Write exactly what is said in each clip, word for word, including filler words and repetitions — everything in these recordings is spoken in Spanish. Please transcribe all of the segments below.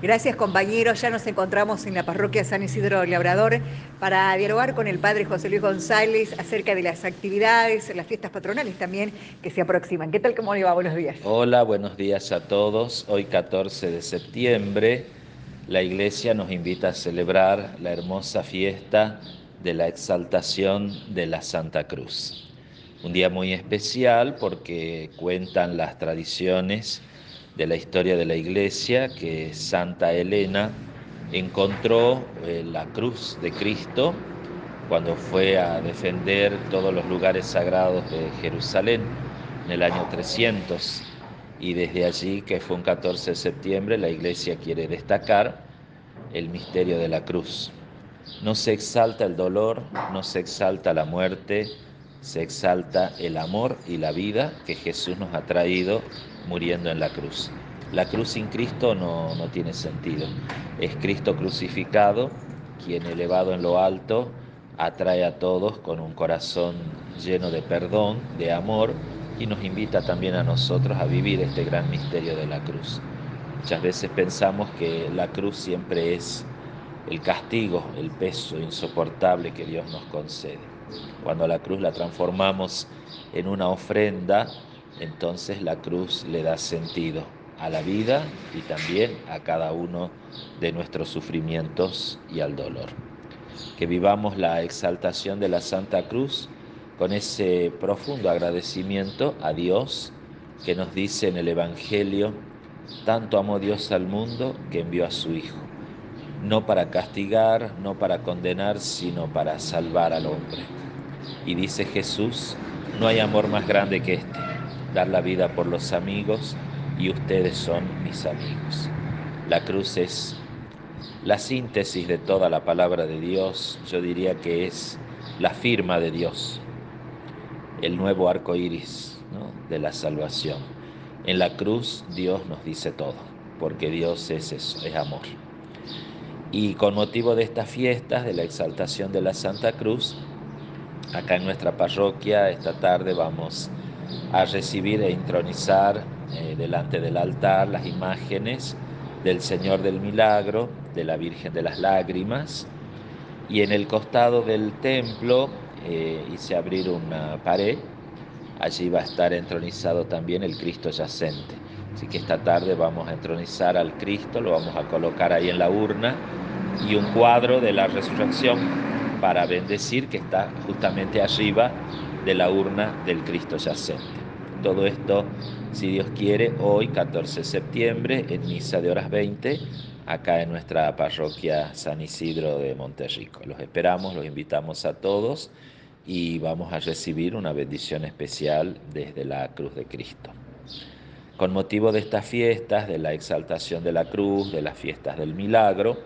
Gracias, compañeros. Ya nos encontramos en la parroquia San Isidro Labrador para dialogar con el padre José Luis González acerca de las actividades, las fiestas patronales también que se aproximan. ¿Qué tal? ¿Cómo le va? Buenos días. Hola, buenos días a todos. Hoy catorce de septiembre, la Iglesia nos invita a celebrar la hermosa fiesta de la exaltación de la Santa Cruz. Un día muy especial porque cuentan las tradiciones de la historia de la Iglesia que Santa Elena encontró eh, la cruz de Cristo cuando fue a defender todos los lugares sagrados de Jerusalén en el año trescientos. Y desde allí, que fue un catorce de septiembre, la Iglesia quiere destacar el misterio de la cruz. No se exalta el dolor, no se exalta la muerte, se exalta el amor y la vida que Jesús nos ha traído muriendo en la cruz. La cruz sin Cristo no, no tiene sentido. Es Cristo crucificado, quien elevado en lo alto atrae a todos con un corazón lleno de perdón, de amor, y nos invita también a nosotros a vivir este gran misterio de la cruz. Muchas veces pensamos que la cruz siempre es el castigo, el peso insoportable que Dios nos concede. Cuando la cruz la transformamos en una ofrenda, entonces la cruz le da sentido a la vida y también a cada uno de nuestros sufrimientos y al dolor. Que vivamos la exaltación de la Santa Cruz con ese profundo agradecimiento a Dios que nos dice en el Evangelio: tanto amó Dios al mundo que envió a su Hijo, no para castigar, no para condenar, sino para salvar al hombre. Y dice Jesús: no hay amor más grande que este, dar la vida por los amigos, y ustedes son mis amigos. La cruz es la síntesis de toda la palabra de Dios. Yo diría que es la firma de Dios, el nuevo arco iris, ¿no?, de la salvación. En la cruz Dios nos dice todo, porque Dios es eso, es amor. Y con motivo de estas fiestas, de la exaltación de la Santa Cruz, acá en nuestra parroquia esta tarde vamos a recibir e intronizar eh, delante del altar las imágenes del Señor del Milagro, de la Virgen de las Lágrimas, y en el costado del templo eh, hice abrir una pared. Allí va a estar entronizado también el Cristo yacente. Así que esta tarde vamos a entronizar al Cristo, lo vamos a colocar ahí en la urna, y un cuadro de la resurrección para bendecir, que está justamente arriba de la urna del Cristo yacente. Todo esto, si Dios quiere, hoy, catorce de septiembre, en misa de horas veinte, acá en nuestra parroquia San Isidro de Monterrico. Los esperamos, los invitamos a todos y vamos a recibir una bendición especial desde la cruz de Cristo. Con motivo de estas fiestas, de la exaltación de la cruz, de las fiestas del milagro,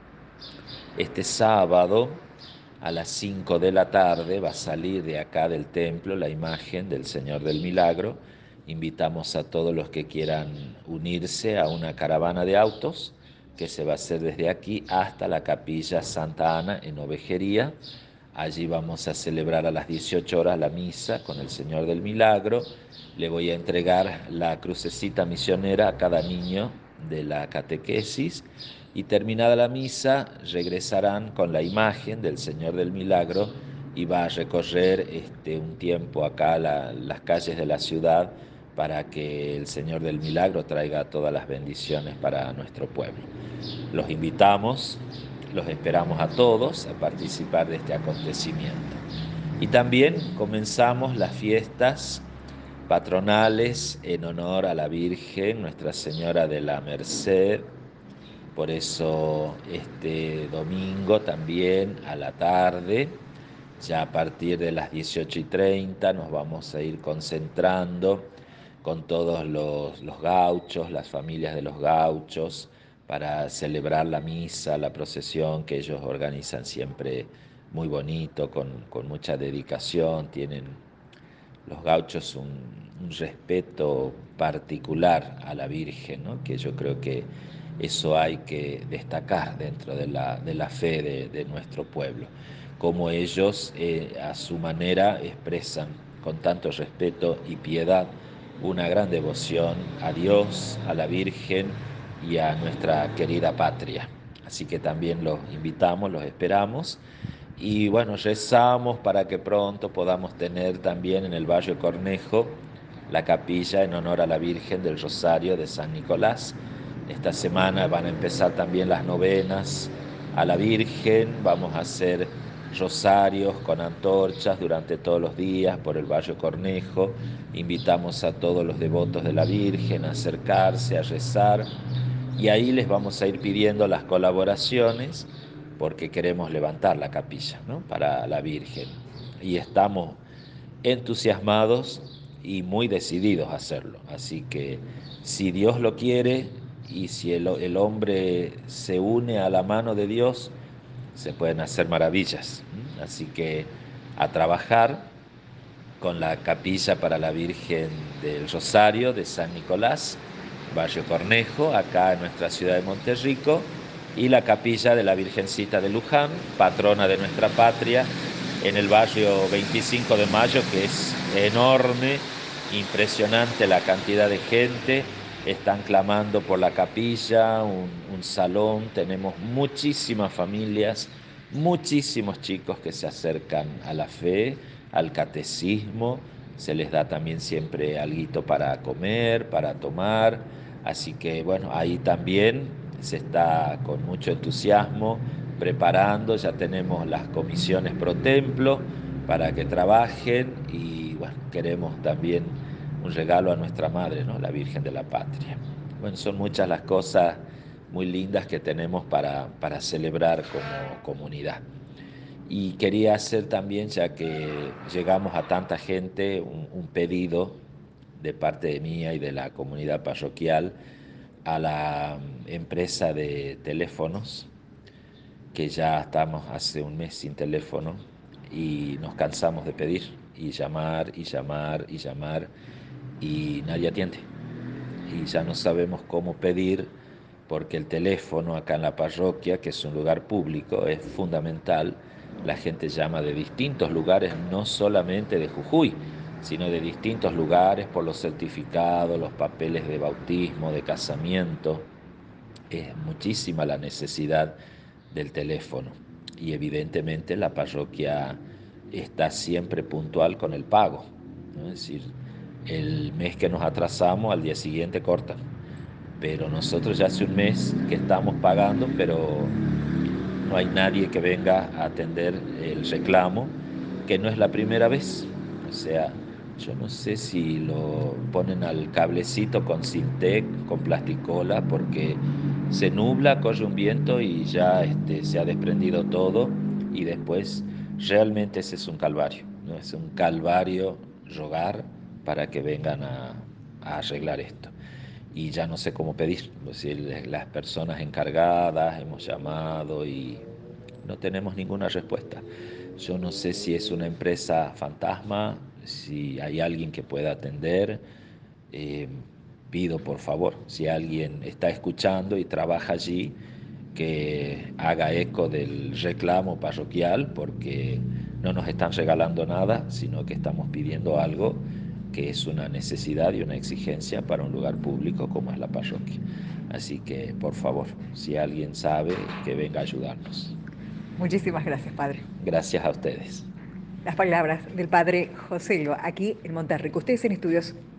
este sábado a las cinco de la tarde va a salir de acá del templo la imagen del Señor del Milagro. Invitamos a todos los que quieran unirse a una caravana de autos que se va a hacer desde aquí hasta la capilla Santa Ana en Ovejería. Allí vamos a celebrar a las dieciocho horas la misa con el Señor del Milagro. Le voy a entregar la crucecita misionera a cada niño de la catequesis, y terminada la misa regresarán con la imagen del Señor del Milagro y va a recorrer este, un tiempo acá la, las calles de la ciudad para que el Señor del Milagro traiga todas las bendiciones para nuestro pueblo. Los invitamos, los esperamos a todos a participar de este acontecimiento. Y también comenzamos las fiestas patronales en honor a la Virgen, Nuestra Señora de la Merced. Por eso este domingo también a la tarde, ya a partir de las dieciocho y treinta, nos vamos a ir concentrando con todos los, los gauchos, las familias de los gauchos, para celebrar la misa, la procesión que ellos organizan siempre muy bonito, con, con mucha dedicación. Tienen los gauchos un, un respeto particular a la Virgen, ¿no?, que yo creo que eso hay que destacar dentro de la, de la fe de, de nuestro pueblo, como ellos eh, a su manera expresan con tanto respeto y piedad una gran devoción a Dios, a la Virgen y a nuestra querida patria. Así que también los invitamos, los esperamos. Y bueno, rezamos para que pronto podamos tener también en el barrio Cornejo la capilla en honor a la Virgen del Rosario de San Nicolás. Esta semana van a empezar también las novenas a la Virgen. Vamos a hacer rosarios con antorchas durante todos los días por el barrio Cornejo. Invitamos a todos los devotos de la Virgen a acercarse, a rezar. Y ahí les vamos a ir pidiendo las colaboraciones porque queremos levantar la capilla, ¿no?, para la Virgen. Y estamos entusiasmados y muy decididos a hacerlo. Así que si Dios lo quiere y si el, el hombre se une a la mano de Dios, se pueden hacer maravillas. Así que a trabajar con la capilla para la Virgen del Rosario de San Nicolás, barrio Cornejo, acá en nuestra ciudad de Monterrico, y la capilla de la Virgencita de Luján, patrona de nuestra patria, en el barrio veinticinco de mayo, que es enorme, impresionante la cantidad de gente. Están clamando por la capilla, un, un salón, tenemos muchísimas familias, muchísimos chicos que se acercan a la fe, al catecismo, se les da también siempre alguito para comer, para tomar, así que bueno, ahí también se está con mucho entusiasmo preparando, ya tenemos las comisiones pro templo para que trabajen y bueno, queremos también un regalo a nuestra madre, ¿no?, la Virgen de la Patria. Bueno, son muchas las cosas muy lindas que tenemos para, para celebrar como comunidad. Y quería hacer también, ya que llegamos a tanta gente, un, un pedido de parte de mía y de la comunidad parroquial a la empresa de teléfonos, que ya estamos hace un mes sin teléfono y nos cansamos de pedir y llamar y llamar y llamar y nadie atiende. Y ya no sabemos cómo pedir porque el teléfono acá en la parroquia, que es un lugar público, es fundamental. La gente llama de distintos lugares, no solamente de Jujuy, sino de distintos lugares por los certificados, los papeles de bautismo, de casamiento. Es muchísima la necesidad del teléfono y evidentemente la parroquia está siempre puntual con el pago, ¿no? Es decir, el mes que nos atrasamos, al día siguiente cortan, pero nosotros ya hace un mes que estamos pagando, pero no hay nadie que venga a atender el reclamo, que no es la primera vez. O sea, yo no sé si lo ponen al cablecito con Sintec, con plasticola, porque se nubla, corre un viento y ya este, se ha desprendido todo y después realmente ese es un calvario, ¿no? Es un calvario rogar para que vengan a, a arreglar esto. Y ya no sé cómo pedir, es decir, las personas encargadas hemos llamado y no tenemos ninguna respuesta. Yo no sé si es una empresa fantasma, si hay alguien que pueda atender. Eh, pido por favor, si alguien está escuchando y trabaja allí, que haga eco del reclamo parroquial, porque no nos están regalando nada, sino que estamos pidiendo algo que es una necesidad y una exigencia para un lugar público como es la parroquia. Así que, por favor, si alguien sabe, que venga a ayudarnos. Muchísimas gracias, padre. Gracias a ustedes. Las palabras del padre José Elba, aquí en Monterrico. Ustedes en estudios.